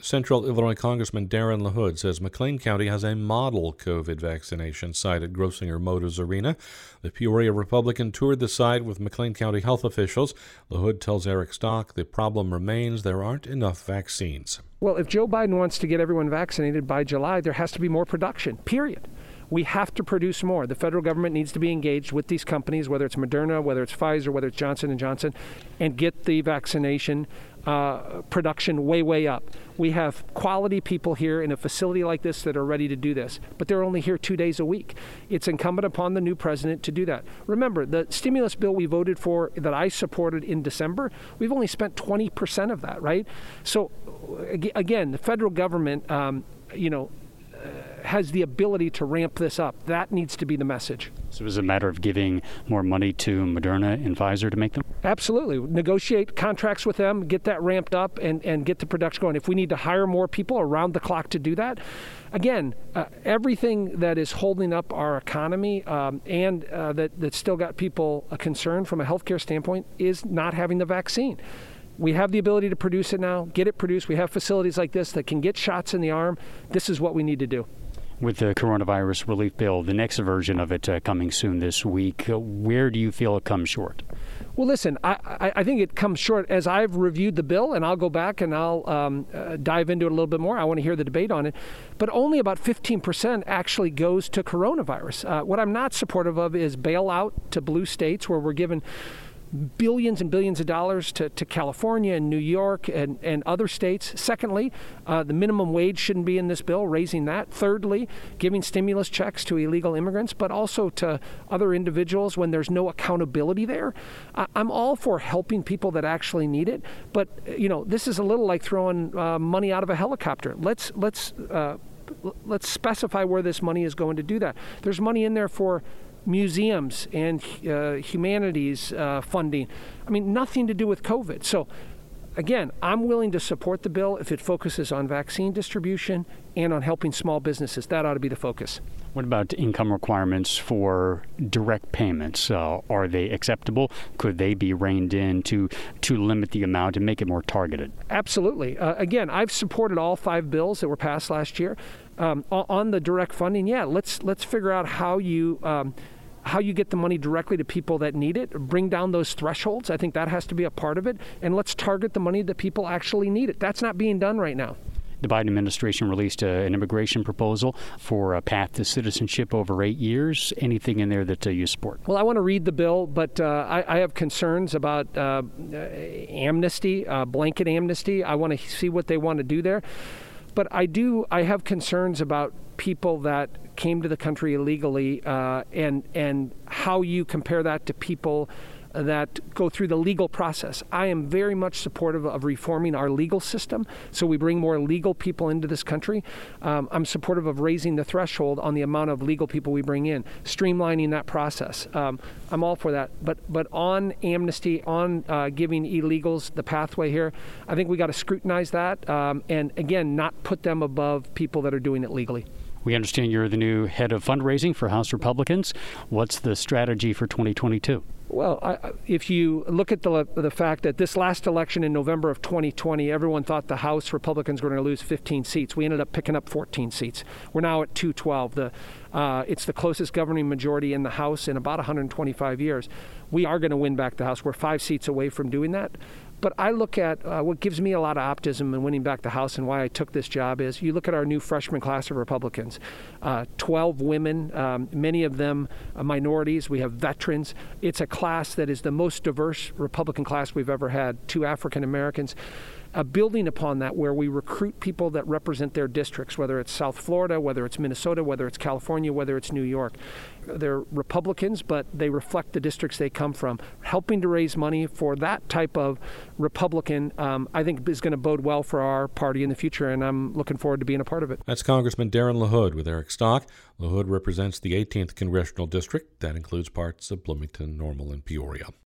Central Illinois Congressman Darren LaHood says McLean County has a model COVID vaccination site at Grossinger Motors Arena. The Peoria Republican toured the site with McLean County health officials. LaHood tells Eric Stock the problem remains there aren't enough vaccines. Well, if Joe Biden wants to get everyone vaccinated by July, there has to be more production, period. We have to produce more. The federal government needs to be engaged with these companies, whether it's Moderna, whether it's Pfizer, whether it's Johnson & Johnson, and get the vaccination production way up. We have quality people here in a facility like this that are ready to do this, but they're only here 2 days a week. It's incumbent upon the new president to do that. Remember, the stimulus bill we voted for that I supported in December, we've only spent 20% of that, right? So, again, the federal government, has the ability to ramp this up. That needs to be the message. So is it a matter of giving more money to Moderna and Pfizer to make them? Absolutely. Negotiate contracts with them, get that ramped up, and get the production going. If we need to hire more people around the clock to do that, again, everything that is holding up our economy and that still got people concerned from a healthcare standpoint is not having the vaccine. We have the ability to produce it now, get it produced. We have facilities like this that can get shots in the arm. This is what we need to do. With the coronavirus relief bill, the next version of it coming soon this week, where do you feel it comes short? Well, listen, I think it comes short as I've reviewed the bill, and I'll go back and I'll dive into it a little bit more. I want to hear the debate on it. But only about 15% actually goes to coronavirus. What I'm not supportive of is bailout to blue states where we're given billions and billions of dollars to California and New York and other states. Secondly, the minimum wage shouldn't be in this bill, raising that. Thirdly, giving stimulus checks to illegal immigrants, but also to other individuals when there's no accountability there. I'm all for helping people that actually need it, but this is a little like throwing money out of a helicopter. Let's specify where this money is going to do that. There's money in there for museums and humanities funding. I mean, nothing to do with COVID. So, again, I'm willing to support the bill if it focuses on vaccine distribution and on helping small businesses. That ought to be the focus. What about income requirements for direct payments? Are they acceptable? Could they be reined in to limit the amount and make it more targeted? Absolutely. Again, I've supported all 5 bills that were passed last year. On the direct funding, let's figure out how you get the money directly to people that need it, bring down those thresholds. I think that has to be a part of it. And let's target the money that people actually need it. That's not being done right now. The Biden administration released an immigration proposal for a path to citizenship over 8 years. Anything in there that you support? Well, I want to read the bill, but I have concerns about amnesty, blanket amnesty. I want to see what they want to do there. But I have concerns about people that came to the country illegally and how you compare that to people that go through the legal process. I am very much supportive of reforming our legal system so we bring more legal people into this country. I'm supportive of raising the threshold on the amount of legal people we bring in, streamlining that process. I'm all for that. But on amnesty, on giving illegals the pathway here, I think we got to scrutinize that and, again, not put them above people that are doing it legally. We understand you're the new head of fundraising for House Republicans. What's the strategy for 2022? Well, if you look at the fact that this last election in November of 2020, everyone thought the House Republicans were going to lose 15 seats. We ended up picking up 14 seats. We're now at 212. It's the closest governing majority in the House in about 125 years. We are going to win back the House. We're 5 seats away from doing that. But I look at what gives me a lot of optimism in winning back the House and why I took this job is you look at our new freshman class of Republicans, 12 women, many of them minorities. We have veterans. It's a class that is the most diverse Republican class we've ever had, 2 African Americans. Building upon that, where we recruit people that represent their districts, whether it's South Florida, whether it's Minnesota, whether it's California, whether it's New York. They're Republicans, but they reflect the districts they come from. Helping to raise money for that type of Republican, I think, is going to bode well for our party in the future, and I'm looking forward to being a part of it. That's Congressman Darren LaHood with Eric Stock. LaHood represents the 18th Congressional District. That includes parts of Bloomington, Normal, and Peoria.